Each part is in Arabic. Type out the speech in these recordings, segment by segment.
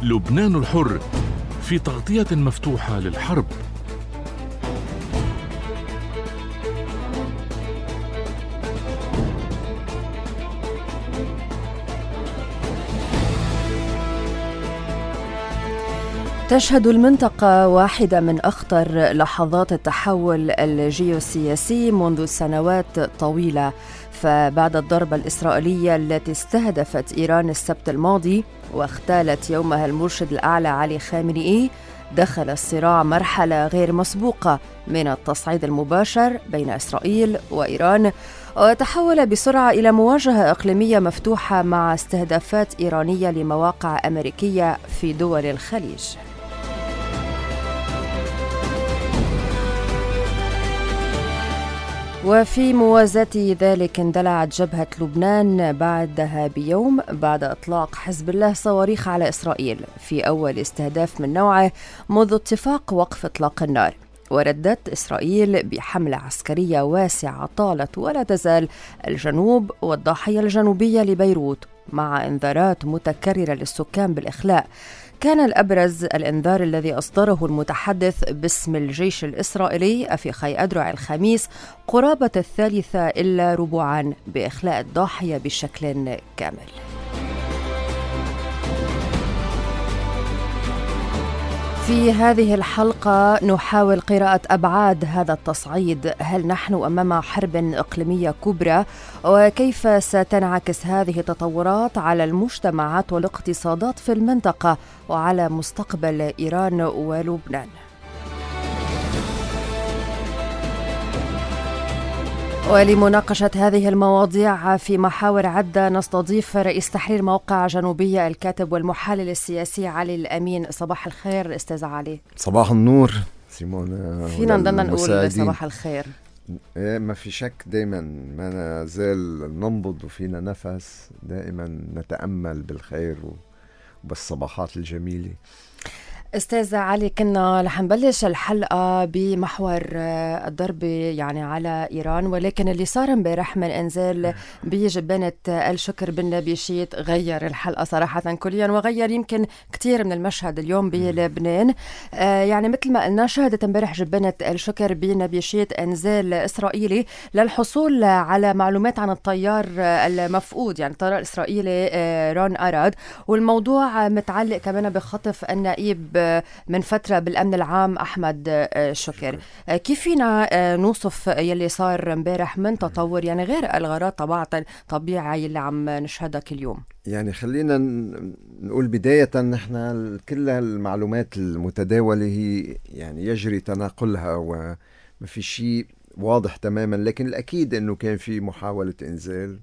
لبنان الحر في تغطية مفتوحة للحرب. تشهد المنطقة واحدة من أخطر لحظات التحول الجيوسياسي منذ سنوات طويلة، فبعد الضربة الإسرائيلية التي استهدفت إيران السبت الماضي واغتالت يومها المرشد الأعلى علي خامنئي، دخل الصراع مرحلة غير مسبوقة من التصعيد المباشر بين إسرائيل وإيران، وتحول بسرعة إلى مواجهة إقليمية مفتوحة مع استهدافات إيرانية لمواقع أمريكية في دول الخليج. وفي موازاة ذلك اندلعت جبهة لبنان بعدها بيوم بعد إطلاق حزب الله صواريخ على إسرائيل في أول استهداف من نوعه منذ اتفاق وقف إطلاق النار. وردت إسرائيل بحملة عسكرية واسعة طالت ولا تزال الجنوب والضاحية الجنوبية لبيروت، مع إنذارات متكررة للسكان بالإخلاء. كان الأبرز الإنذار الذي أصدره المتحدث باسم الجيش الإسرائيلي أفيخاي أدرع الخميس قرابة 3:15 بإخلاء الضاحية بشكل كامل. في هذه الحلقة نحاول قراءة أبعاد هذا التصعيد. هل نحن أمام حرب إقليمية كبرى؟ وكيف ستنعكس هذه التطورات على المجتمعات والاقتصادات في المنطقة وعلى مستقبل إيران ولبنان؟ ولمناقشة هذه المواضيع في محاور عدة نستضيف رئيس تحرير موقع جنوبية الكاتب والمحلل السياسي علي الأمين. صباح الخير أستاذ علي. صباح النور سيمون. فينا نضلنا نقول صباح الخير. ما في شك، دائما ما نزال ننبض وفينا نفس، دائما نتأمل بالخير وبالصباحات الجميلة. أستاذ علي، كنا رح نبلش الحلقة بمحور الضرب يعني على إيران، ولكن اللي صار امبارح من إنزال بجبانة الشكر بالنبي شيت غير الحلقة صراحة كليا، وغير يمكن كتير من المشهد اليوم بلبنان. يعني مثل ما قلنا، شهدت امبارح جبانة الشكر بالنبي شيت إنزال إسرائيلي للحصول على معلومات عن الطيار المفقود، يعني الطيار الإسرائيلي رون أراد، والموضوع متعلق كمان بخطف النائب من فترة بالأمن العام أحمد شكر. كيف فينا نوصف يلي صار امبارح من تطور، يعني غير الغارات طبيعي اللي عم نشهدها كل يوم؟ يعني خلينا نقول بداية، نحن كل المعلومات المتداولة هي يعني يجري تناقلها وما في شيء واضح تماما، لكن الأكيد أنه كان في محاولة إنزال.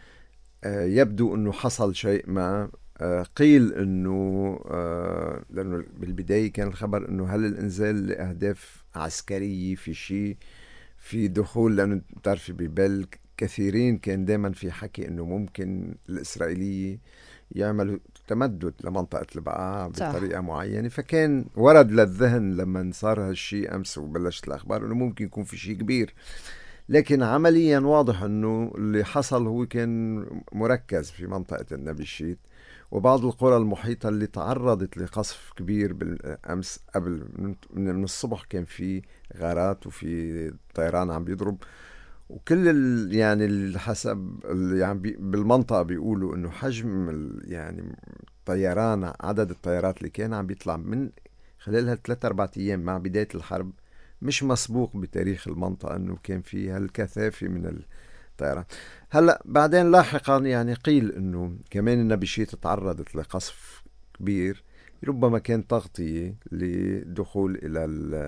يبدو أنه حصل شيء ما. قيل أنه لأنه بالبداية كان الخبر أنه هل الإنزال لأهداف عسكرية، في شيء في دخول، لأنه تعرفي ببال كثيرين كان دائما في حكي أنه ممكن الإسرائيلية يعملوا تمدد لمنطقة البقاع بطريقة معينة، فكان ورد للذهن لما صار هالشيء أمس وبلشت الأخبار أنه ممكن يكون في شيء كبير. لكن عمليا واضح أنه اللي حصل هو كان مركز في منطقة النبي شيت وبعض القرى المحيطة اللي تعرضت لقصف كبير بالأمس. قبل من الصبح كان في غارات وفي طيران عم بيضرب، وكل يعني حسب يعني بالمنطقة بيقولوا إنه حجم يعني طيران، عدد الطيارات اللي كان عم بيطلع من خلال 3-4 أيام مع بداية الحرب مش مسبوق بتاريخ المنطقة، إنه كان في هالكثافة من الطيران. هلأ بعدين لاحقا يعني قيل انه كمان النبي شيت تعرضت لقصف كبير، ربما كان تغطية لدخول الى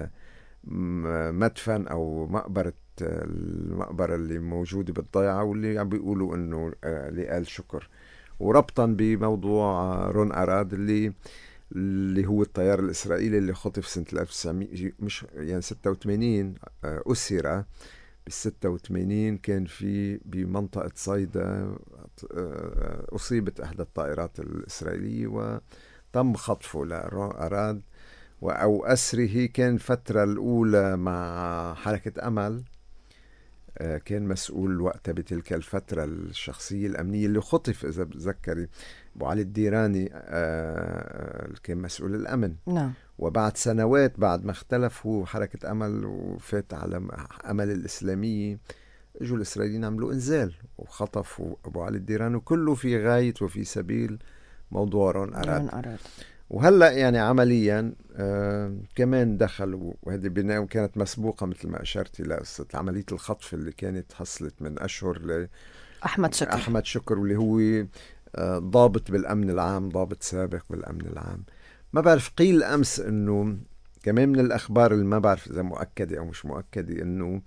المدفن او المقبرة اللي موجودة بالضيعة، واللي عم بيقولوا انه لآل شكر، وربطا بموضوع رون أراد اللي هو الطيار الإسرائيلي اللي خطف سنة 1900 مش يعني 86 أسر بال86. كان في بمنطقة صيدا أصيبت إحدى الطائرات الإسرائيلية وتم خطفه لأراد أو أسره. كان فترة الأولى مع حركة أمل كان مسؤول وقتها بتلك الفترة الشخصية الأمنية اللي خطف إذا بتذكري. أبو علي الديراني كان مسؤول الأمن. نعم. وبعد سنوات بعد ما اختلف هو حركة أمل وفات على أمل الإسلامية، اجوا الإسرائيليين عملوا إنزال وخطفوا أبو علي الديراني، وكله في غاية وفي سبيل موضوع رون أراد. وهلأ يعني عمليا كمان دخلوا، وهذه بناء كانت مسبوقة مثل ما أشرتي لقصة عملية الخطف اللي كانت حصلت من أشهر أحمد شكر واللي هو ضابط بالأمن العام، ضابط سابق بالأمن العام. ما بعرف، قيل أمس أنه كمان من الأخبار اللي ما بعرف إذا مؤكدة أو مش مؤكدة، أنه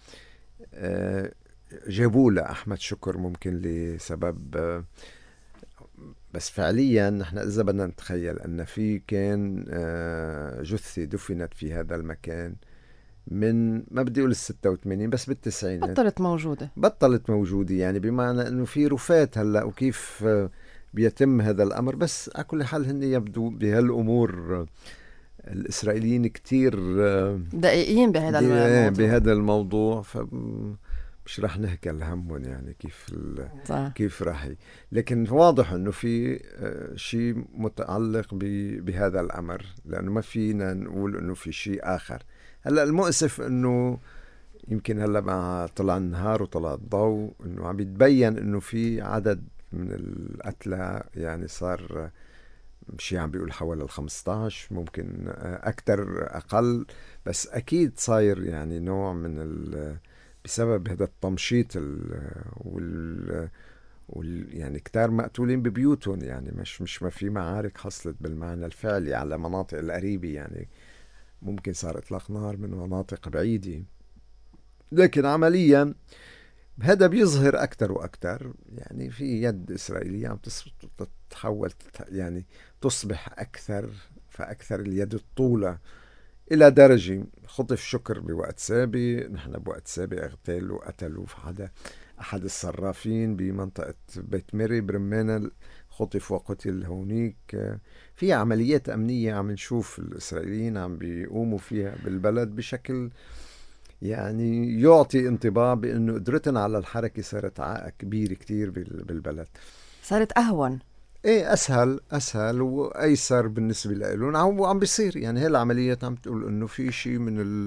جابوا له أحمد شكر ممكن لسبب، بس فعليا نحن إذا بدنا نتخيل أن في كان جثة دفنت في هذا المكان من ما بدي أقول 86 بس بالتسعينات بطلت موجودة، يعني بمعنى أنه في رفات هلأ وكيف بيتم هذا الأمر. بس على كل حال هن يبدو بهالأمور الإسرائيليين كتير دقيقين بهذا الموضوع، مش رح نحكي لهمهم يعني كيف راح لكن واضح انه في شيء متعلق بهذا الامر، لانه ما فينا نقول انه في شيء اخر. هلا المؤسف انه يمكن هلا مع طلع النهار وطلع الضوء انه عم يتبين انه في عدد من القتلى، يعني صار شيء عم بيقول حوالي 15، ممكن اكثر اقل، بس اكيد صاير يعني نوع من بسبب هذا التمشيط يعني كتار مقتولين ببيوتهم، يعني مش ما في معارك حصلت بالمعنى الفعلي على مناطق القريبة، يعني ممكن صار اطلاق نار من مناطق بعيدة، لكن عمليا هذا بيظهر أكتر وأكتر، يعني في يد إسرائيلية عم تتحول يعني تصبح أكثر فأكثر اليد الطولة، إلى درجة خطف شكر بوقت سابق، نحن بوقت سابق اغتالوا وقتلوا في أحد الصرافين بمنطقة بيت ميري برمانة، خطف وقتل هونيك. في عمليات أمنية عم نشوف الإسرائيليين عم بيقوموا فيها بالبلد بشكل يعني يعطي انطباع بأنه قدرتنا على الحركة صارت عائق كبير كتير بالبلد، صارت أهون، ايه اسهل وايسر بالنسبه لهم، وعم بيصير يعني هي العمليات عم تقول انه في شيء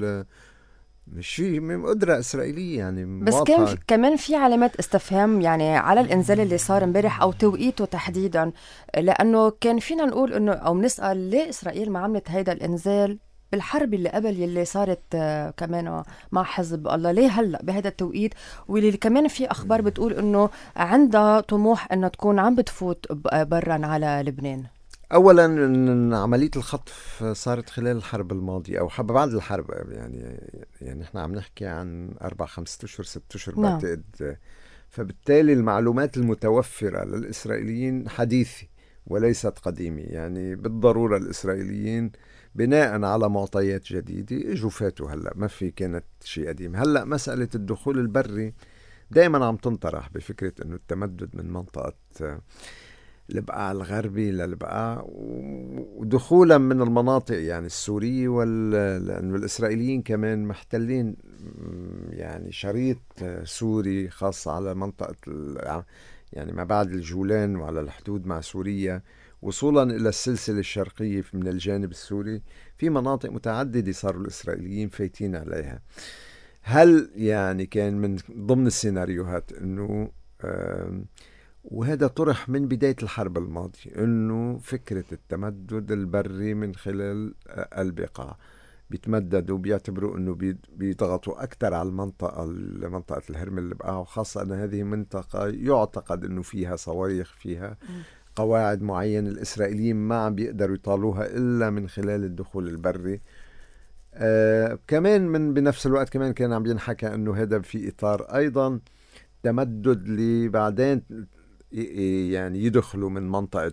من قدره اسرائيليه يعني بس كمان في علامات استفهام يعني على الانزال اللي صار امبارح او توقيته تحديدا، لانه كان فينا نقول انه او بنسال ليه اسرائيل ما عملت هيدا الانزال بالحرب اللي قبل يلي صارت كمان مع حزب الله، ليه هلأ بهذا التوقيت؟ واللي كمان في أخبار بتقول إنه عندها طموح إنه تكون عم بتفوت برا على لبنان. أولا عملية الخطف صارت خلال الحرب الماضية أو بعد الحرب، يعني إحنا عم نحكي عن 4-5 أشهر 6 أشهر بعتقد، فبالتالي المعلومات المتوفرة للإسرائيليين حديثة وليست قديمة، يعني بالضرورة الإسرائيليين بناء على معطيات جديدة اجوا فاتوا، هلأ ما في كانت شيء قديم. هلأ مسألة الدخول البري دائما عم تنطرح بفكرة انه التمدد من منطقة البقاع الغربي للبقاع ودخولا من المناطق يعني السورية لأنه الإسرائيليين كمان محتلين يعني شريط سوري خاص على منطقة يعني ما بعد الجولان وعلى الحدود مع سوريا وصولا إلى السلسلة الشرقية من الجانب السوري، في مناطق متعددة صاروا الإسرائيليين فايتين عليها. هل يعني كان من ضمن السيناريوهات أنه وهذا طرح من بداية الحرب الماضية أنه فكرة التمدد البري من خلال البقاع بيتمددوا بيعتبروا أنه بيضغطوا أكثر على منطقة الهرم البقاع، وخاصة أن هذه منطقة يعتقد أنه فيها صواريخ، فيها قواعد معينة الإسرائيليين ما عم بيقدروا يطالوها إلا من خلال الدخول البري. كمان من بنفس الوقت كمان كان عم ينحكى أنه هذا في إطار أيضا تمدد اللي بعدين يعني يدخلوا من منطقة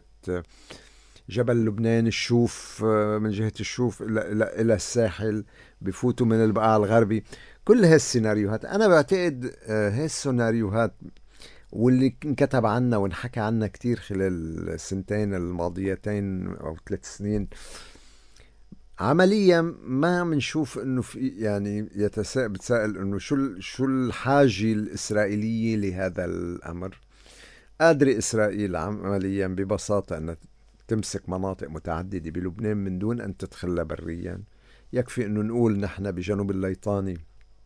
جبل لبنان الشوف، من جهة الشوف إلى الساحل، بفوتوا من البقاع الغربي. كل هالسيناريوهات أنا بعتقد هالسيناريوهات واللي انكتب عنها وانحكى عنها كتير خلال السنتين الماضيتين أو 3 سنين عمليا ما بنشوف انه في يعني بتساءل انه شو الحاجة الإسرائيلية لهذا الأمر. قادرة إسرائيل عمليا ببساطة أن تمسك مناطق متعددة بلبنان من دون أن تدخلها بريا. يكفي أنه نقول نحن بجنوب الليطاني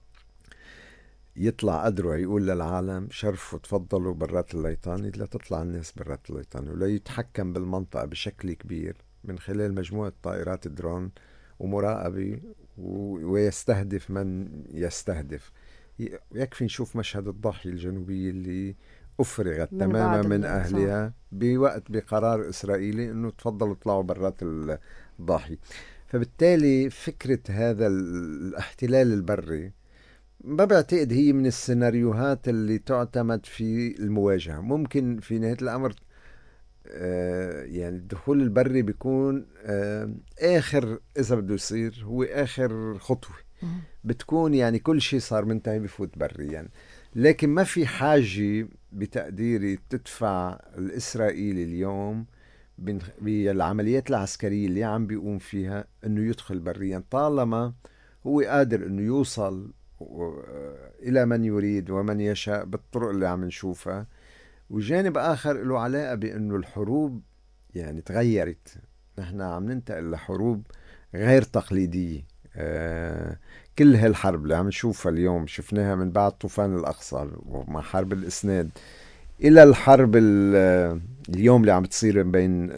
يطلع قدره يقول للعالم شرفوا تفضلوا برات الليطاني، لا تطلع الناس برات الليطاني، ولا يتحكم بالمنطقة بشكل كبير من خلال مجموعة طائرات درون ومراقبة ويستهدف من يستهدف. يكفي نشوف مشهد الضاحية الجنوبية اللي أفرغت تماما من أهلها بوقت بقرار إسرائيلي أنه تفضلوا اطلعوا برات الضاحية. فبالتالي فكرة هذا الاحتلال البري ما بعتقد هي من السيناريوهات اللي تعتمد في المواجهة. ممكن في نهاية الأمر يعني الدخول البري بيكون آخر، إذا بده يصير هو آخر خطوة، بتكون يعني كل شيء صار منتهي بفوت بري يعني. لكن ما في حاجة بتقديري تدفع الإسرائيلي اليوم بالعمليات العسكرية اللي عم بيقوم فيها أنه يدخل بريا، طالما هو قادر أنه يوصل إلى من يريد ومن يشاء بالطرق اللي عم نشوفها. وجانب آخر له علاقة بأنه الحروب يعني تغيرت، نحن عم ننتقل لحروب غير تقليدية. كل هالحرب اللي عم نشوفها اليوم شفناها من بعد طوفان الأقصى ومع حرب الإسناد إلى الحرب اليوم اللي عم تصير بين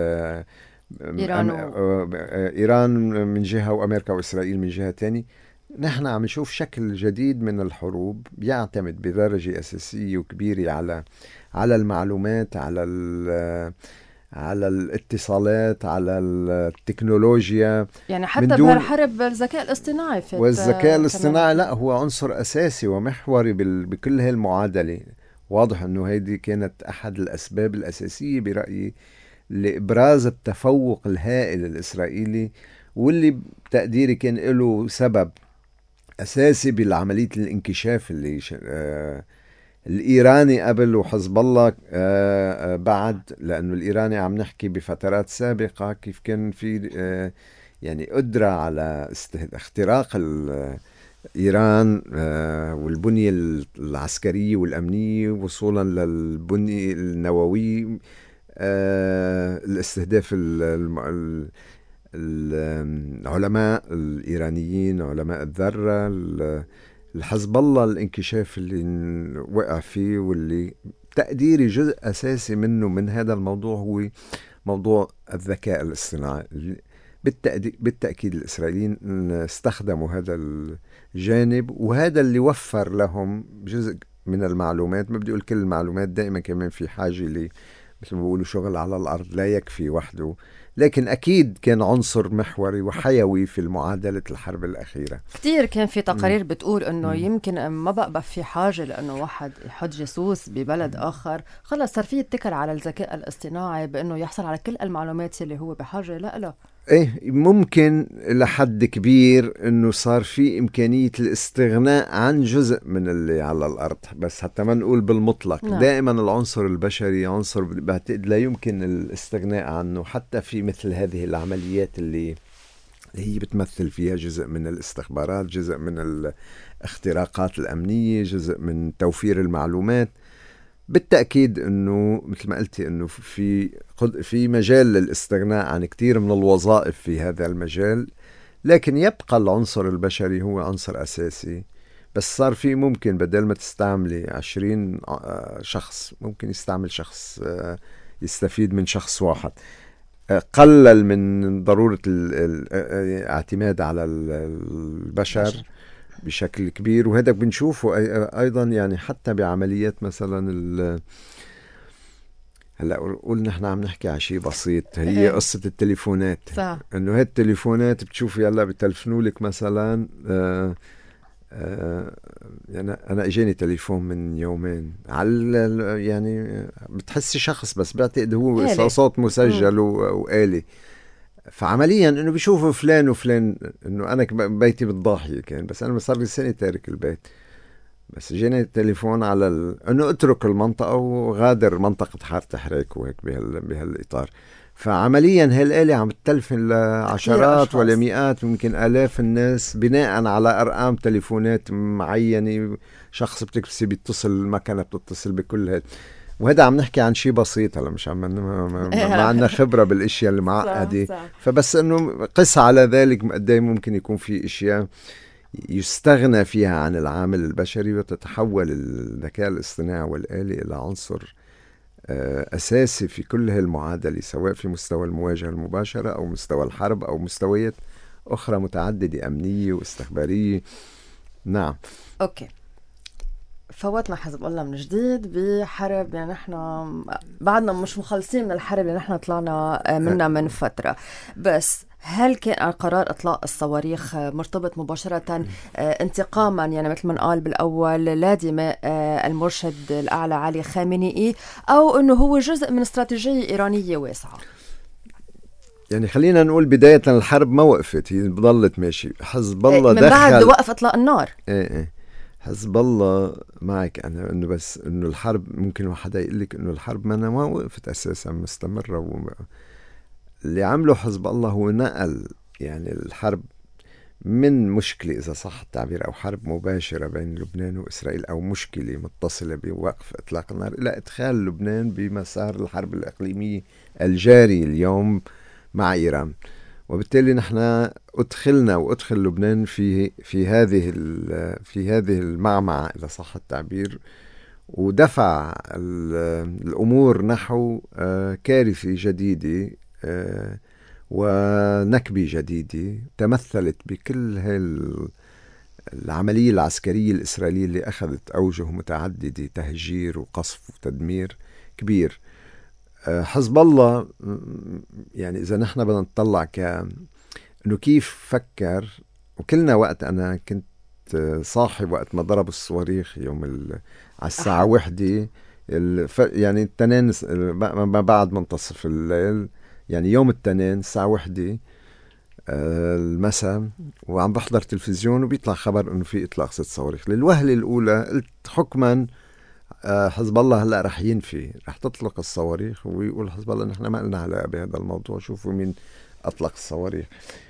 إيران من جهة وأمريكا وإسرائيل من جهة تاني. نحن عم نشوف شكل جديد من الحروب بيعتمد بدرجة أساسية وكبيرة على المعلومات، على الاتصالات، على التكنولوجيا. يعني حتى بهالحرب الذكاء الاصطناعي والذكاء الاصطناعي لا هو عنصر أساسي ومحوري بكل هالمعادلة. واضح أنه هيدي كانت أحد الأسباب الأساسية برأيي لإبراز التفوق الهائل الإسرائيلي، واللي بتقديري كان له سبب أساسي بالعملية الانكشاف اللي الإيراني قبل وحزب الله بعد. لأنه الإيراني عم نحكي بفترات سابقة كيف كان في يعني قدرة على اختراق إيران والبنية العسكرية والأمنية وصولا للبنية النووي، الاستهداف العلماء الإيرانيين، علماء الذرة، الحزب الله الانكشاف اللي وقع فيه، واللي تقديري جزء أساسي منه من هذا الموضوع هو موضوع الذكاء الاصطناعي. بالتأكيد الإسرائيليين استخدموا هذا الجانب، وهذا اللي وفر لهم جزء من المعلومات. ما بدي أقول كل المعلومات، دائما كمان في حاجة مثل ما بيقولوا شغل على الأرض لا يكفي وحده، لكن أكيد كان عنصر محوري وحيوي في معادلة الحرب الأخيرة. كتير كان في تقارير بتقول أنه يمكن ما بقى في حاجة لأنه واحد يحط جاسوس ببلد آخر، خلص صار فيه يتكل على الذكاء الاصطناعي بأنه يحصل على كل المعلومات اللي هو بحاجة لا. ايه ممكن لحد كبير انه صار في امكانية الاستغناء عن جزء من اللي على الارض، بس حتى ما نقول بالمطلق. نعم. دائما العنصر البشري عنصر بعتقد لا يمكن الاستغناء عنه، حتى في مثل هذه العمليات اللي هي بتمثل فيها جزء من الاستخبارات، جزء من الاختراقات الامنية، جزء من توفير المعلومات. بالتأكيد أنه مثل ما قلتي أنه في مجال للاستغناء عن كتير من الوظائف في هذا المجال، لكن يبقى العنصر البشري هو عنصر أساسي. بس صار في ممكن بدل ما تستعملي 20 شخص ممكن يستعمل شخص يستفيد من شخص واحد. قلل من ضرورة الاعتماد على البشر بشكل كبير، وهذا بنشوفه أيضا يعني حتى بعمليات مثلا هلا قلنا نحن عم نحكي على شيء بسيط، هي قصة التليفونات. صح. إنه هاي التليفونات بتشوفي هلا بتلفنوا لك مثلا يعني أنا إجاني تليفون من يومين على يعني بتحسي شخص، بس بعتقد هو صوت مسجل وآلي. فعمليا انه بيشوفوا فلان وفلان، انه انا بيتي بالضاحية كان، بس انا صار لي سنة تارك البيت، بس جاني التليفون على انه اترك المنطقة وغادر منطقة حارة حريك وهيك بهالإطار. فعمليا هالآلة عم تتلفن لعشرات ولا مئات ممكن آلاف الناس بناء على أرقام تليفونات معينة، شخص بتكبسي بيتصل، المكنة بتتصل بكل هذا. وهذا عم نحكي عن شيء بسيط، هلا مش ما عندنا خبرة بالاشياء المعقدة. فبس انه قس على ذلك قد ايه ممكن يكون في اشياء يستغنى فيها عن العامل البشري، وتتحول الذكاء الاصطناعي والآلي إلى عنصر أساسي في كل هالمعادلة، سواء في مستوى المواجهة المباشرة أو مستوى الحرب أو مستويات أخرى متعددة أمنية واستخبارية. نعم. أوكي، فوتنا حزب الله من جديد بحرب، يعني نحن بعدنا مش مخلصين من الحرب اللي نحن طلعنا منها من فترة. بس هل كان قرار إطلاق الصواريخ مرتبط مباشرة انتقاما، يعني مثل ما قال بالأول، لا دماء المرشد الأعلى علي خامنئي، أو أنه هو جزء من استراتيجية إيرانية واسعة؟ يعني خلينا نقول بداية الحرب ما وقفت، هي ضلت ماشي. حزب الله من بعد وقف إطلاق النار. حزب الله معك أنا، إنه بس إنه الحرب ممكن حدا يقول لك إنه الحرب ما وقفت أساسا، مستمرة. اللي عمله حزب الله هو نقل يعني الحرب من مشكلة، إذا صح التعبير، أو حرب مباشرة بين لبنان وإسرائيل، أو مشكلة متصلة بوقف إطلاق النار، إلى إدخال لبنان بمسار الحرب الإقليمية الجاري اليوم مع إيران. وبالتالي نحن أدخلنا وأدخل لبنان في هذه المعمعة، إذا صح التعبير، ودفع الأمور نحو كارثة جديدة ونكبة جديدة تمثلت بكل العملية العسكرية الإسرائيلية اللي أخذت أوجه متعددة، تهجير وقصف وتدمير كبير. حزب الله يعني إذا نحن بدنا نطلع إنه كيف فكر، وكلنا وقت أنا كنت صاحب وقت ما ضرب الصواريخ يوم على الساعة 1 يعني التنين ما بعد منتصف الليل، يعني يوم التنين الساعة 1 المساء، وعم بحضر تلفزيون وبيطلع خبر إنه في إطلاق 6 صواريخ. للوهلة الأولى قلت حكما حزب الله هلا رح ينفي، رح تطلق الصواريخ ويقول حزب الله نحن ما لنا علاقة بهذا الموضوع، شوفوا مين أطلق الصواريخ.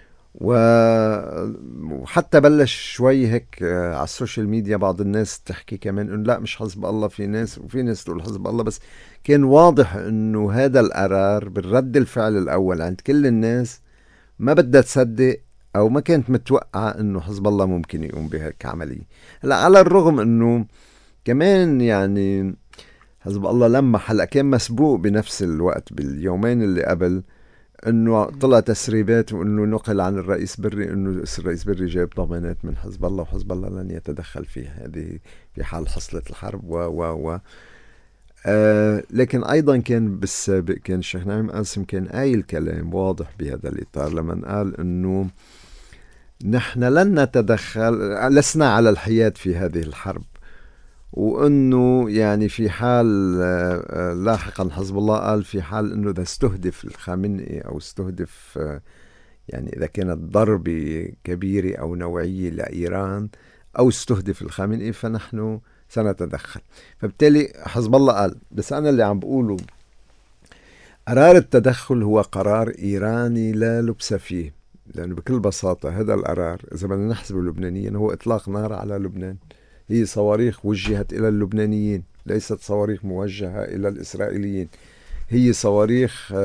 وحتى بلش شوي هيك على السوشيال ميديا بعض الناس تحكي كمان انه لا مش حزب الله، في ناس تقول حزب الله. بس كان واضح انه هذا القرار بالرد الفعل الاول عند كل الناس ما بدها تصدق، او ما كانت متوقعة انه حزب الله ممكن يقوم بهيك عملية. هلا على الرغم انه كمان يعني حزب الله لما هلا كان مسبوق بنفس الوقت باليومين اللي قبل انه طلع تسريبات وانه نقل عن الرئيس بري انه الرئيس بري جايب ضمانات من حزب الله، وحزب الله لن يتدخل فيها، هذه في حال حصلت الحرب لكن ايضا كان بالسابق كان الشيخ نعيم قاسم كان قايل كلام واضح بهذا الاطار لما قال انه نحن لن نتدخل، لسنا على الحياد في هذه الحرب، وانه يعني في حال لاحقا حزب الله قال في حال انه اذا استهدف الخامنئي او استهدف يعني اذا كانت ضربة كبيرة او نوعية لايران او استهدف الخامنئي فنحن سنتدخل. فبالتالي حزب الله قال، بس انا اللي عم بقوله قرار التدخل هو قرار ايراني لا لبس فيه، لانه بكل بساطة هذا القرار اذا بدنا نحسبه لبنانيا هو اطلاق نار على لبنان. هي صواريخ وجهت إلى اللبنانيين، ليست صواريخ موجهة إلى الإسرائيليين. هي صواريخ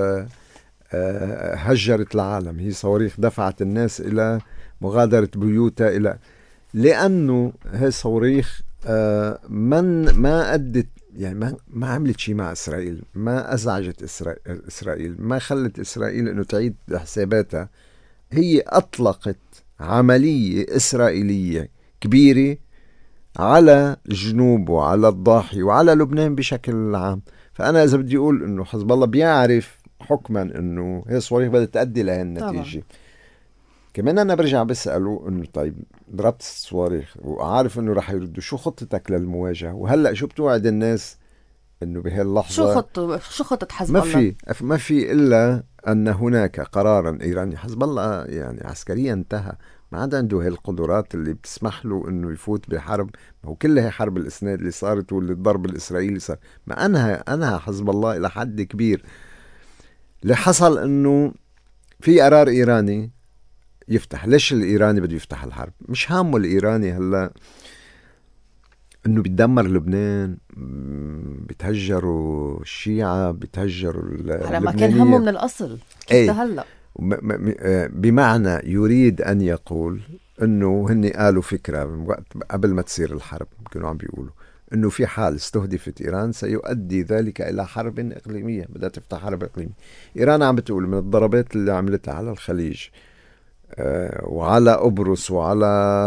هجرت العالم، هي صواريخ دفعت الناس إلى مغادرة بيوتها، لأنه هي صواريخ ما أدت يعني ما عملت شيء مع إسرائيل، ما أزعجت إسرائيل، ما خلت إسرائيل إنه تعيد حساباتها. هي أطلقت عملية إسرائيلية كبيرة على الجنوب وعلى الضاحية وعلى لبنان بشكل عام. فأنا إذا بدي أقول إنه حزب الله بيعرف حكما إنه هي الصواريخ بدها تؤدي لهي النتيجة. كمان أنا برجع بسأله إنه طيب ضربت الصواريخ وعارف إنه رح يردوا، شو خطتك للمواجهة؟ وهلأ شو بتوعد الناس إنه بهاللحظة شو خطة حزب الله؟ ما في إلا أن هناك قرارا إيراني. حزب الله يعني عسكريا انتهى، ما عاد عنده هالقدرات اللي بتسمح له انه يفوت بحرب. ما هو كلها حرب الاسناد اللي صارت واللي الضرب الاسرائيلي صار، ما انها حزب الله الى حد كبير. اللي حصل انه في قرار ايراني يفتح. ليش الايراني بده يفتح الحرب؟ مش هامه الايراني هلا انه بيدمر لبنان، بتهجروا الشيعة، بتهجروا على ما كان همه من الاصل. كيف هلا بمعنى يريد ان يقول انه هن قالوا فكرة من وقت قبل ما تصير الحرب، كانوا عم بيقولوا انه في حال استهدفت ايران سيؤدي ذلك الى حرب اقليمية، بدها تفتح حرب اقليمية. ايران عم بتقول من الضربات اللي عملتها على الخليج وعلى قبرص وعلى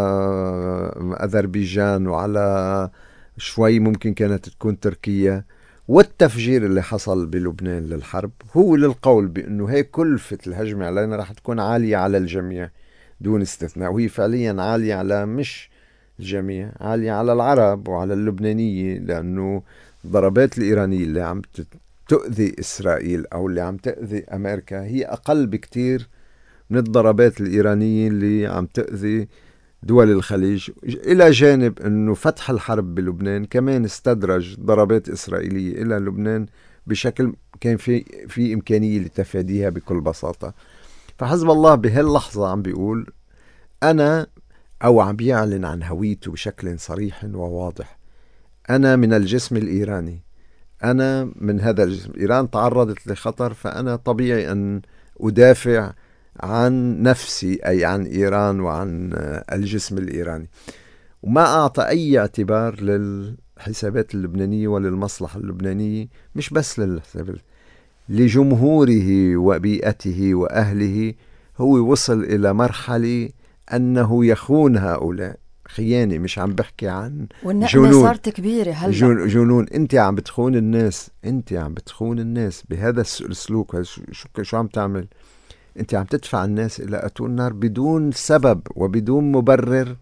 أذربيجان وعلى شوي ممكن كانت تكون تركيا، والتفجير اللي حصل بلبنان للحرب، هو للقول بأنه هي كلفة الهجمة علينا رح تكون عالية على الجميع دون استثناء. وهي فعليا عالية على مش الجميع، عالية على العرب وعلى اللبنانية، لأنه الضربات الإيرانية اللي عم تؤذي إسرائيل أو اللي عم تؤذي أمريكا هي أقل بكتير من الضربات الإيرانية اللي عم تأذي دول الخليج. إلى جانب أنه فتح الحرب بلبنان كمان استدرج ضربات إسرائيلية إلى لبنان بشكل كان في إمكانية لتفاديها بكل بساطة. فحزب الله بهاللحظة عم بيقول أنا، أو عم بيعلن عن هويته بشكل صريح وواضح، أنا من الجسم الإيراني، أنا من هذا الجسم. إيران تعرضت لخطر، فأنا طبيعي أن أدافع عن نفسي، أي عن إيران وعن الجسم الإيراني. وما أعطى أي اعتبار للحسابات اللبنانية وللمصلحة اللبنانية، مش بس للحسابات، لجمهوره وبيئته وأهله. هو وصل إلى مرحلة أنه يخون هؤلاء خيانة. مش عم بحكي عن والنقمة صارت كبيرة هلا، جنون. انت عم بتخون الناس، انت عم بتخون الناس بهذا السلوك. شو عم تعمل؟ انت عم تدفع الناس الى اتون النار بدون سبب وبدون مبرر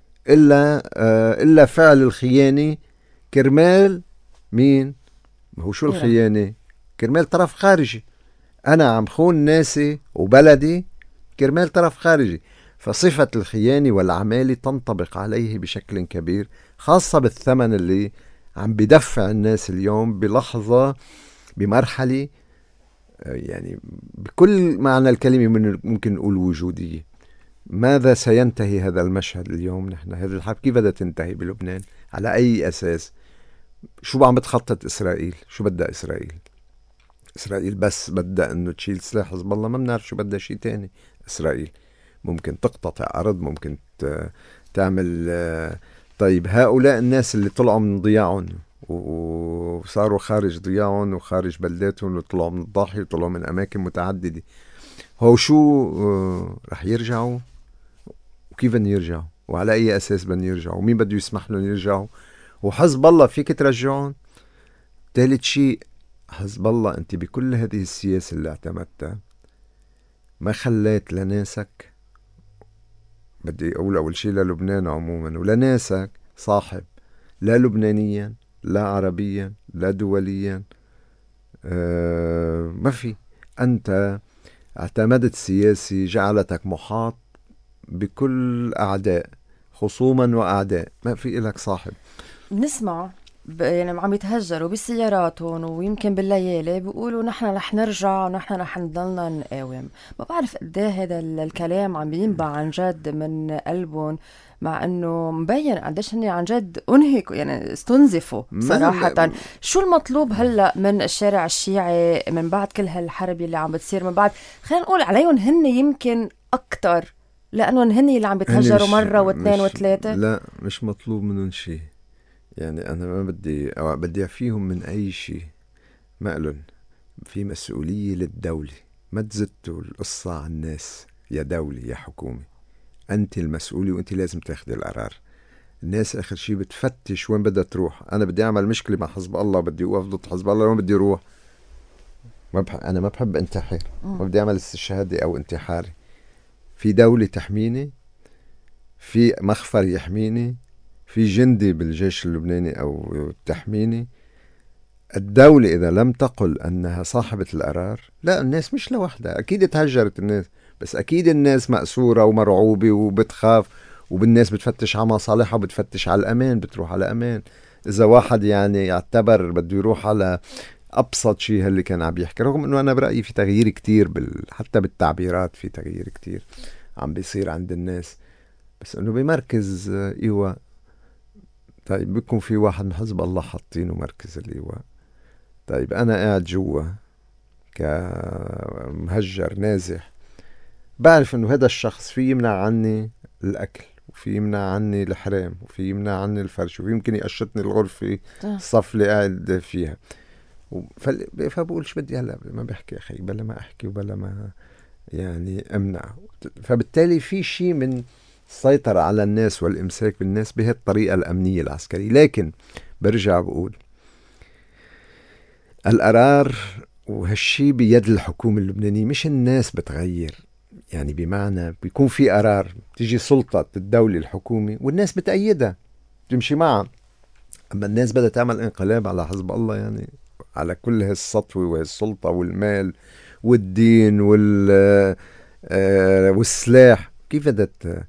الا فعل الخيانة. كرمال مين؟ هو شو الخيانة؟ كرمال طرف خارجي. انا عم خون ناسي وبلدي كرمال طرف خارجي. فصفة الخيانة والعمالة تنطبق عليه بشكل كبير، خاصة بالثمن اللي عم بدفع الناس اليوم بلحظة، بمرحلة يعني بكل معنى الكلمة ممكن نقول وجودية. ماذا سينتهي هذا المشهد اليوم؟ نحن هذه الحرب كيف بدها تنتهي بلبنان؟ على أي أساس؟ شو عم بتخطط إسرائيل؟ شو بدها إسرائيل؟ إسرائيل بس بدها أنه تشيل سلاح حزب الله؟ ما بنعرف شو بدها شيء تاني. إسرائيل ممكن تقتطع أرض، ممكن تعمل. طيب هؤلاء الناس اللي طلعوا من ضياعهم وصاروا خارج ضياعهم وخارج بلداتهم وطلعوا من الضاحية وطلعوا من أماكن متعددة، هو شو رح يرجعوا؟ وكيف بدهم يرجعوا؟ وعلى أي أساس بدهم يرجعوا؟ ومين بده يسمح لهم يرجعوا؟ وحزب الله فيك ترجعون؟ ثالث شيء، حزب الله أنت بكل هذه السياسة اللي اعتمدتها ما خليت لناسك، بدي أقول أول شيء للبنان عموما ولناسك صاحب، لا لبنانيا لا عربيا لا دوليا. ما في. أنت اعتمدت سياسي جعلتك محاط بكل أعداء، خصوما وأعداء، ما في إلك صاحب. بنسمع يعني عم يتهجروا بسياراتهم ويمكن بالليالي بيقولوا نحن رح نرجع ونحن رح نضلنا نقاوم. ما بعرف قد ايه هذا الكلام عم بينبع عن جد من قلبهم، مع انه مبين قديش هن عن جد انهكوا، يعني استنزفوا صراحة. شو المطلوب هلا من الشارع الشيعي من بعد كل هالحرب اللي عم بتصير؟ من بعد خلينا نقول عليهم هن يمكن اكتر، لانهم هن اللي عم بيتهجروا مرة واثنين وثلاثة. لا مش مطلوب منهم شيء. يعني أنا ما بدي أعفيهم من أي شيء. ما في مسؤولية للدولة. ما تزتوا القصة على الناس يا دولة يا حكومة. أنت المسؤولة وأنت لازم تاخذي القرار. الناس آخر شيء بتفتش وين بدها تروح. أنا بدي أعمل مشكلة مع حزب الله، بدي أوقف ضد حزب الله، وين بدي أروح؟ أنا ما بحب انتحر، ما بدي أعمل استشهادي أو انتحاري. في دولة تحميني، في مخفر يحميني، في جندي بالجيش اللبناني أو تحميني. الدولة إذا لم تقل أنها صاحبة القرار، لا الناس مش لوحدها. أكيد تهجرت الناس، بس أكيد الناس مأسورة ومرعوبة وبتخاف، وبالناس بتفتش على مصالحها وبتفتش على الأمان، بتروح على أمان. إذا واحد يعني يعتبر بده يروح على أبسط شيء اللي كان عم يحكي، رغم أنه أنا برأيي في تغيير كتير حتى بالتعبيرات في تغيير كتير عم بيصير عند الناس، بس أنه بمركز إيواء. طيب بيكون في واحد من حزب الله حاطينه مركز الإيواء، طيب أنا قاعد جوا كمهجر نازح، بعرف أنه هذا الشخص في يمنع عني الأكل، وفي يمنع عني الحرام، وفي يمنع عني الفرش، وفي يمكن يقشطني الغرفة الصف اللي قاعد فيها. فبقول شو بدي هلا، ما بحكي يا أخي، بلا ما أحكي وبلا ما يعني أمنع. فبالتالي في شيء من السيطرة على الناس والإمساك بالناس بهالطريقة الأمنية العسكرية. لكن برجع بقول القرار وهالشي بيد الحكومة اللبنانية، مش الناس بتغير. يعني بمعنى بيكون في قرار، تيجي سلطة الدولة الحكومة والناس بتأيدها تمشي معها، أما الناس بدها تعمل انقلاب على حزب الله، يعني على كل هالسطوة وهالسلطة والمال والدين والسلاح، كيف بدها؟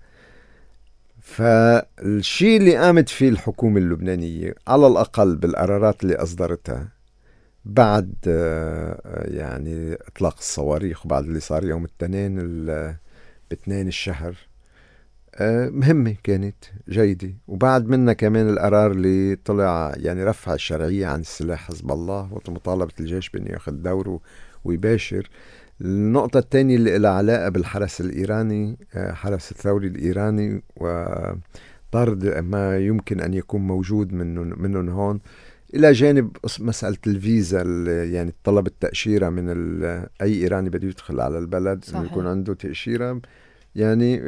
فالشيء اللي قامت فيه الحكومة اللبنانية على الأقل بالقرارات اللي أصدرتها بعد يعني إطلاق الصواريخ، وبعد اللي صار يوم الاثنين ب2 الشهر، مهمة كانت جيدة. وبعد منها كمان القرار اللي طلع يعني رفع الشرعية عن السلاح حزب الله ومطالبة الجيش بأنه يأخذ دوره ويباشر. النقطة الثانية اللي لها علاقة بالحرس الإيراني، حرس الثوري الإيراني، وطرد ما يمكن أن يكون موجود منهم هون، إلى جانب مسألة الفيزا، يعني طلب التأشيرة من أي إيراني بده يدخل على البلد إنه يكون عنده تأشيرة. يعني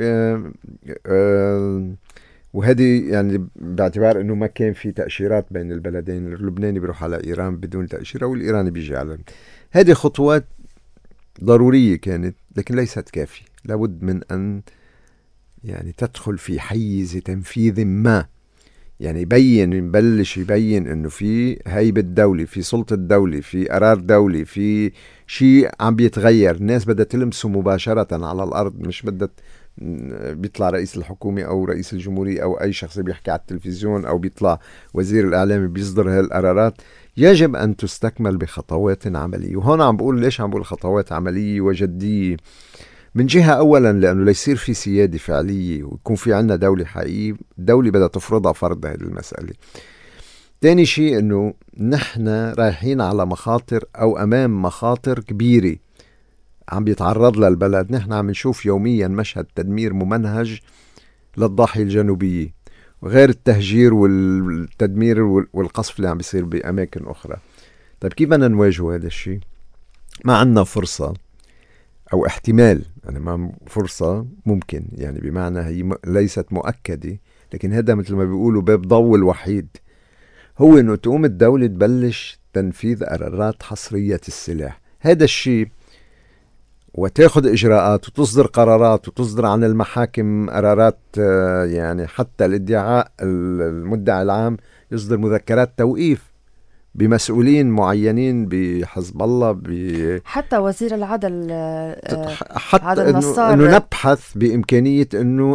وهذه يعني باعتبار إنه ما كان في تأشيرات بين البلدين، اللبناني بيروح على إيران بدون تأشيرة والإيراني بيجي على. هذه خطوات ضرورية كانت، لكن ليست كافية. لابد من أن يعني تدخل في حيز تنفيذ ما، يعني يبلش يبين انه في هيبة دولة، في سلطة دولة، في قرار دولي، في شيء عم بيتغير. الناس بدها تلمسه مباشرة على الأرض، مش بدها بيطلع رئيس الحكومة أو رئيس الجمهورية أو أي شخص بيحكي على التلفزيون أو بيطلع وزير الإعلام بيصدر هالقرارات. يجب أن تستكمل بخطوات عملية. وهون عم بقول ليش عم بقول خطوات عملية وجدية. من جهة أولا لأنه ليصير في سيادة فعلية ويكون في عنا دولة حقيقية، الدولة بدها تفرضها فرض هذه المسألة. تاني شيء أنه نحن رايحين على مخاطر أو أمام مخاطر كبيرة عم بيتعرض لها البلد. نحن عم نشوف يوميا مشهد تدمير ممنهج للضاحية الجنوبية، وغير التهجير والتدمير والقصف اللي عم بيصير بأماكن أخرى. طيب كيف بدنا نواجه هذا الشيء؟ ما عنا فرصة أو احتمال، أنا ما فرصة ممكن، يعني بمعنى هي ليست مؤكدة، لكن هذا مثل ما بيقولوا باب ضوء الوحيد، هو أنه تقوم الدولة تبلش تنفيذ قرارات حصرية السلاح. هذا الشيء وتاخد إجراءات وتصدر قرارات وتصدر عن المحاكم قرارات، يعني حتى الادعاء المدعي العام يصدر مذكرات توقيف بمسؤولين معينين بحزب الله، حتى وزير العدل حتى انه نبحث بامكانيه انه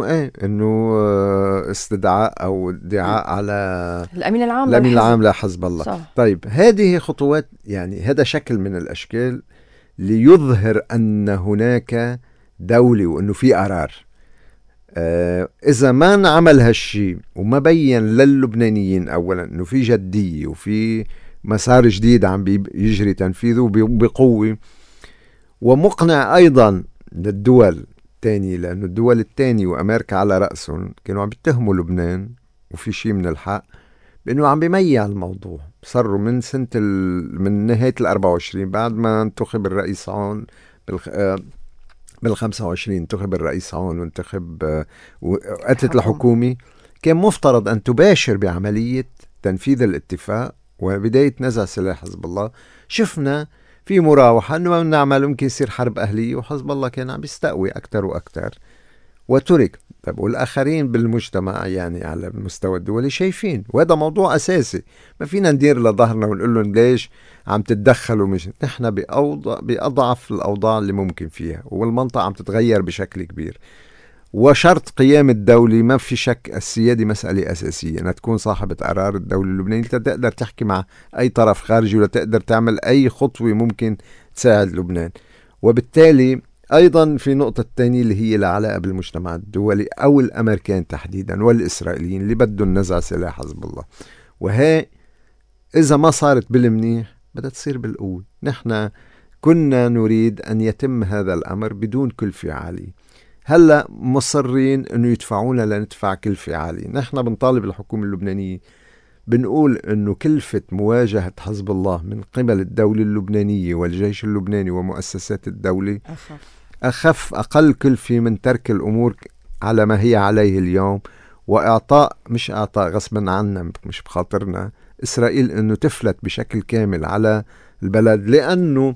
استدعاء او ادعاء على الامين العام لحزب الله. صح. طيب هذه خطوات، يعني هذا شكل من الاشكال ليظهر ان هناك دوله وانه في قرار. إذا ما نعمل هالشي وما بين للبنانيين أولا أنه في جدية وفي مسار جديد عم يجري تنفيذه بقوة، ومقنع أيضا للدول الثانية، لأنه الدول الثانية وأمريكا على رأسهم كانوا عم بيتهموا لبنان وفي شي من الحق بأنه عم بيميع الموضوع. صاروا من سنة من نهاية 24 بعد ما انتخب الرئيس عون بال25 انتخب الرئيس عون وانتخب وأتت الحكومة، كان مفترض أن تباشر بعملية تنفيذ الاتفاق وبداية نزع سلاح حزب الله. شفنا في مراوحة أنه ما نعمل، ممكن يصير حرب أهلية، وحزب الله كان عم يستقوي أكتر وأكتر وترك. طيب والآخرين بالمجتمع يعني على المستوى الدولي شايفين، وهذا موضوع أساسي. ما فينا ندير لظهرنا ونقول لهم ليش عم تتدخلوا. مش نحن بأضعف الأوضاع اللي ممكن فيها، والمنطقة عم تتغير بشكل كبير. وشرط قيام الدولة ما في شك السيادة مسألة أساسية، أنها تكون صاحبة قرار الدولة اللبنانية تقدر تحكي مع أي طرف خارجي ولا تقدر تعمل أي خطوة ممكن تساعد لبنان. وبالتالي أيضا في نقطة تانية اللي هي العلاقة بالمجتمع الدولي أو الأمريكان تحديدا والإسرائيليين اللي بدهم نزع سلاح حزب الله. وهي إذا ما صارت بالمنيح بدها تصير بالقوة. نحن كنا نريد أن يتم هذا الأمر بدون كلفة عالية، هلأ مصرين أنه يدفعونا لندفع كلفة عالية. نحن بنطالب الحكومة اللبنانية، بنقول أنه كلفة مواجهة حزب الله من قبل الدولة اللبنانية والجيش اللبناني ومؤسسات الدولة أخف، أقل كلفة من ترك الأمور على ما هي عليه اليوم، وإعطاء مش إعطاء غصبا عنا مش بخاطرنا إسرائيل أنه تفلت بشكل كامل على البلد. لأنه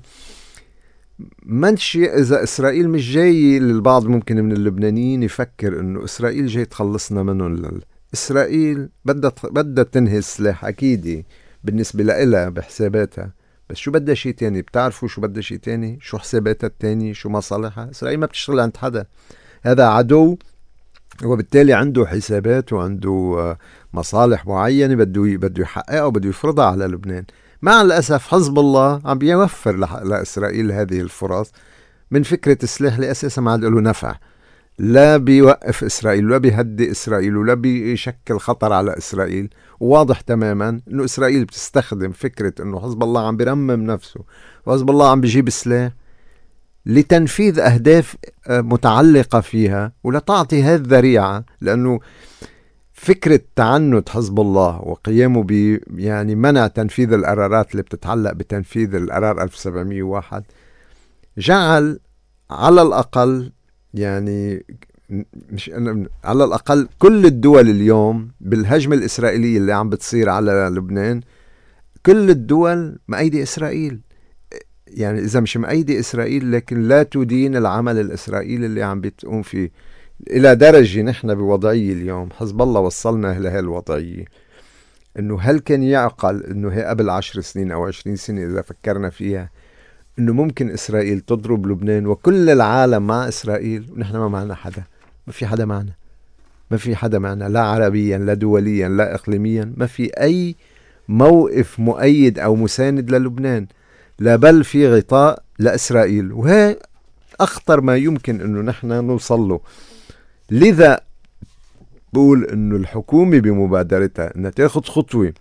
منشي إذا إسرائيل مش جاي، للبعض ممكن من اللبنانيين يفكر أنه إسرائيل جاي تخلصنا منهم. إسرائيل بدها تنهي السلاح أكيد بالنسبة لها بحساباتها، بس شو بدها شيء تاني؟ بتعرفوا شو بدها شيء تاني؟ شو حساباتها التاني؟ شو مصالحها؟ إسرائيل ما بتشتغل عند حدا، هذا عدو، وبالتالي عنده حسابات وعنده مصالح معينة بده يحققها وبده يفرضها على لبنان. مع الأسف حزب الله عم بيوفر لإسرائيل هذه الفرص من فكرة السلاح اللي أساسا ما عاد له نفع، لا بيوقف إسرائيل ولا بيهدي إسرائيل ولا بيشكل خطر على إسرائيل. وواضح تماما أنه إسرائيل بتستخدم فكرة أنه حزب الله عم بيرمم نفسه وحزب الله عم بيجيب سلاح لتنفيذ أهداف متعلقة فيها ولتعطي هذه الذريعة. لأنه فكرة تعنت حزب الله وقيامه يعني منع تنفيذ القرارات اللي بتتعلق بتنفيذ القرار 1701 جعل على الأقل، يعني مش على الأقل كل الدول اليوم بالهجمة الإسرائيلية اللي عم بتصير على لبنان كل الدول مأيدة إسرائيل. يعني إذا مش مأيدة إسرائيل لكن لا تدين العمل الإسرائيلي اللي عم بتقوم فيه. إلى درجة نحن بوضعية اليوم حزب الله وصلنا لهذه الوضعية، إنه هل كان يعقل إنه هي قبل 10 سنين أو 20 سنة إذا فكرنا فيها إنه ممكن إسرائيل تضرب لبنان وكل العالم مع إسرائيل ونحن ما معنا حدا؟ ما في حدا معنا، ما في حدا معنا، لا عربيا لا دوليا لا إقليميا، ما في أي موقف مؤيد أو مساند للبنان، لا بل في غطاء لإسرائيل. وهي أخطر ما يمكن إنه نحن نوصل له. لذا بقول إنه الحكومة بمبادرتها إنها تاخد خطوة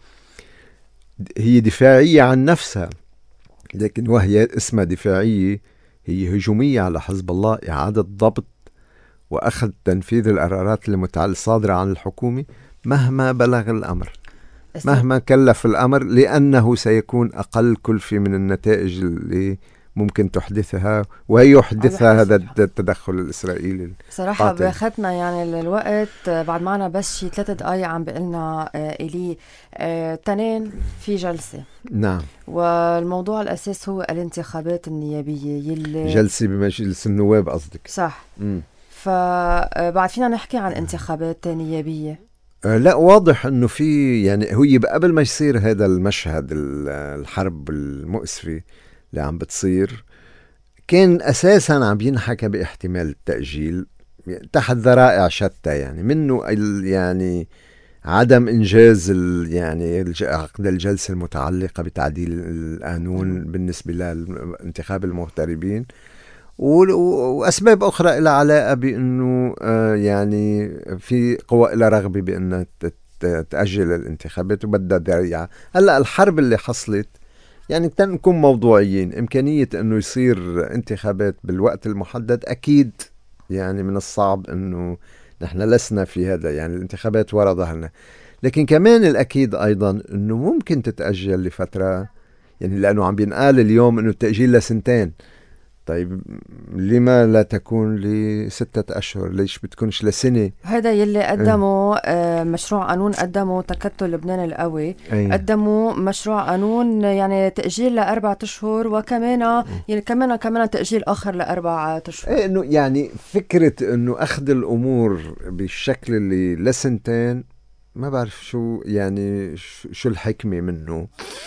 هي دفاعية عن نفسها، لكن وهي اسمها دفاعية، هي هجومية على حزب الله، إعادة ضبط وأخذ تنفيذ القرارات الصادرة عن الحكومة مهما بلغ الأمر، مهما كلف الأمر، لأنه سيكون أقل كلفة من النتائج اللي ممكن تحدثها ويحدثها هذا التدخل الإسرائيلي. صراحة باخدنا يعني الوقت، بعد معنا بس شي 3 دقايق عم بقلنا إلي تنين في جلسة. نعم. والموضوع الأساس هو الانتخابات النيابية جلسة بمجلس النواب قصدك؟ صح. فبعد فينا نحكي عن انتخابات نيابية؟ لا، واضح انه في يعني هو قبل ما يصير هذا المشهد الحرب المؤسفة اللي عم بتصير كان اساسا عم ينحكى باحتمال التأجيل تحت ذرائع شتى، يعني منه يعني عدم انجاز يعني عقد الجلسة المتعلقة بتعديل القانون بالنسبة لانتخاب المغتربين، وأسباب أخرى إلى علاقة بأنه يعني في قوى إلى رغبة بأنها تأجل الانتخابات وبدها ذريعة. هلأ الحرب اللي حصلت يعني نكون موضوعيين، إمكانية أنه يصير انتخابات بالوقت المحدد أكيد يعني من الصعب أنه نحن لسنا في هذا، يعني الانتخابات وراء ظهرنا، لكن كمان الأكيد أيضا أنه ممكن تتأجل لفترة، يعني لأنه عم بينقال اليوم أنه التأجيل ل2 سنين. طيب لما لا تكون ل6 أشهر؟ ليش بتكونش لسنة؟ هذا يلي قدموا مشروع قانون، قدموا تكتل لبنان القوي، قدموا مشروع قانون يعني تأجيل ل4 أشهر، وكمان يعني كمان تأجيل آخر ل4 أشهر. إنه يعني فكرة إنه أخذ الأمور بالشكل اللي لسنتين، ما بعرف شو يعني شو الحكمة منه.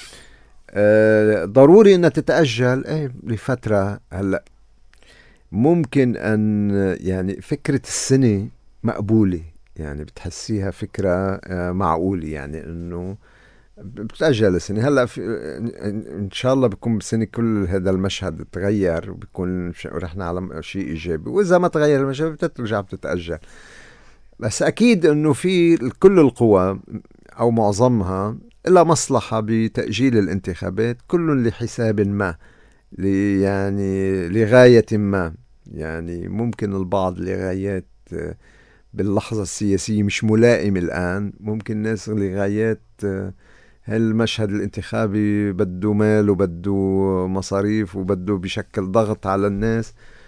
ضروري أنها تتأجل لفترة. هلأ ممكن أن يعني فكرة السنة مقبولة، يعني بتحسيها فكرة معقولة، يعني أنه بتأجل السنة. هلأ إن شاء الله بيكون بسنة كل هذا المشهد تغير وبيكون رحنا على شيء إيجابي، وإذا ما تغير المشهد بترجع بتتأجل. بس أكيد أنه في كل القوى أو معظمها إلا مصلحة بتأجيل الانتخابات، كل لحساب ما، يعني لغاية ما. يعني ممكن البعض لغايات باللحظة السياسية مش ملائم الآن، ممكن ناس لغايات هالمشهد الانتخابي بده مال وبده مصاريف وبده بشكل ضغط على الناس.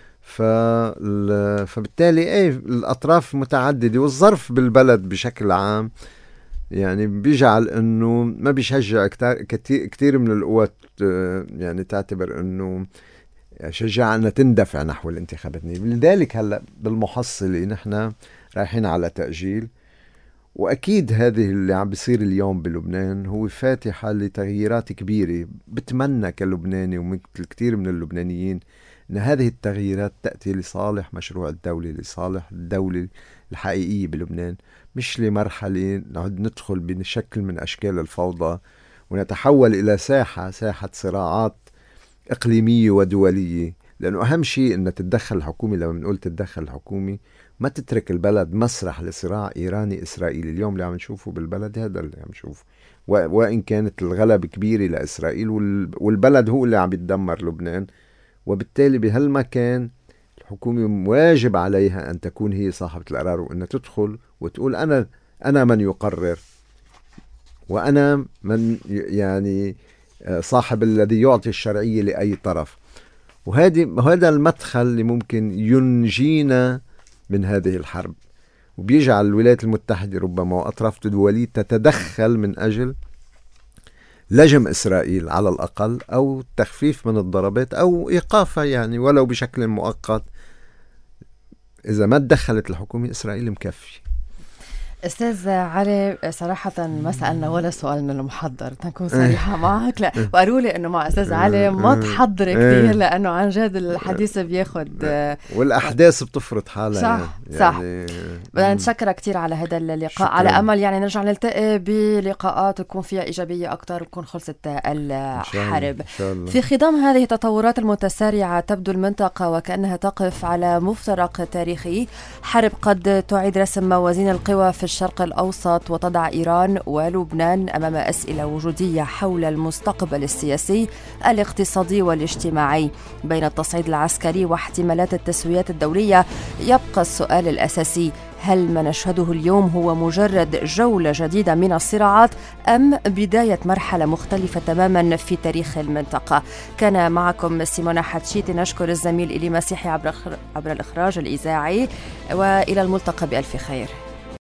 فبالتالي الأطراف متعددة، والظرف بالبلد بشكل عام يعني بيجعل انه ما بيشجع كتير من القوات يعني تعتبر انه شجع انها تندفع نحو الانتخابات. لذلك هلا بالمحصلة نحن رايحين على تأجيل، واكيد هذه اللي عم بيصير اليوم بلبنان هو فاتحة لتغييرات كبيرة. بتمنى كلبناني ومثل كتير من اللبنانيين ان هذه التغييرات تأتي لصالح مشروع الدولة، لصالح الدولة الحقيقية بلبنان، مش لمرحلة نعود ندخل بشكل من أشكال الفوضى ونتحول إلى ساحة صراعات إقليمية ودولية. لأنه أهم شيء أن تتدخل الحكومة. لما بنقول تتدخل الحكومة، ما تترك البلد مسرح لصراع إيراني إسرائيلي. اليوم اللي عم نشوفه بالبلد هذا اللي عم نشوفه، وإن كانت الغلبة كبيرة لإسرائيل والبلد هو اللي عم يتدمر لبنان. وبالتالي بهالمكان الحكومة واجب عليها أن تكون هي صاحبة القرار، وأن تدخل وتقول أنا من يقرر، وأنا من يعني صاحب الذي يعطي الشرعية لأي طرف. وهذا المدخل اللي ممكن ينجينا من هذه الحرب، وبيجعل الولايات المتحدة ربما وأطراف دولية تتدخل من أجل لجم إسرائيل على الأقل، أو تخفيف من الضربات أو إيقافها يعني ولو بشكل مؤقت. إذا ما تدخلت الحكومة إسرائيل مكفي. أستاذ علي، صراحة ما سألنا ولا سؤال من المحضر، تنكون صريحة معك. لا، وقالوا لي إنه مع أستاذ علي ما تحضر كثير، لأنه عن جد الحديث بياخد والأحداث بتفرض حالها. صح. بدنا نتشكرك كثير على هذا اللقاء. شكرا. على أمل يعني نرجع نلتقي بلقاءات تكون فيها إيجابية أكتر وتكون خلصت الحرب. في خضم هذه التطورات المتسارعة تبدو المنطقة وكأنها تقف على مفترق تاريخي. حرب قد تعيد رسم موازين القوى في الشرق الأوسط وتضع إيران ولبنان أمام أسئلة وجودية حول المستقبل السياسي الاقتصادي والاجتماعي. بين التصعيد العسكري واحتمالات التسويات الدولية يبقى السؤال الأساسي: هل ما نشهده اليوم هو مجرد جولة جديدة من الصراعات أم بداية مرحلة مختلفة تماما في تاريخ المنطقة؟ كان معكم سيمونة حتشيتي. نشكر الزميل إلي مسيحي عبر الإخراج الإذاعي، وإلى الملتقى بألف خير.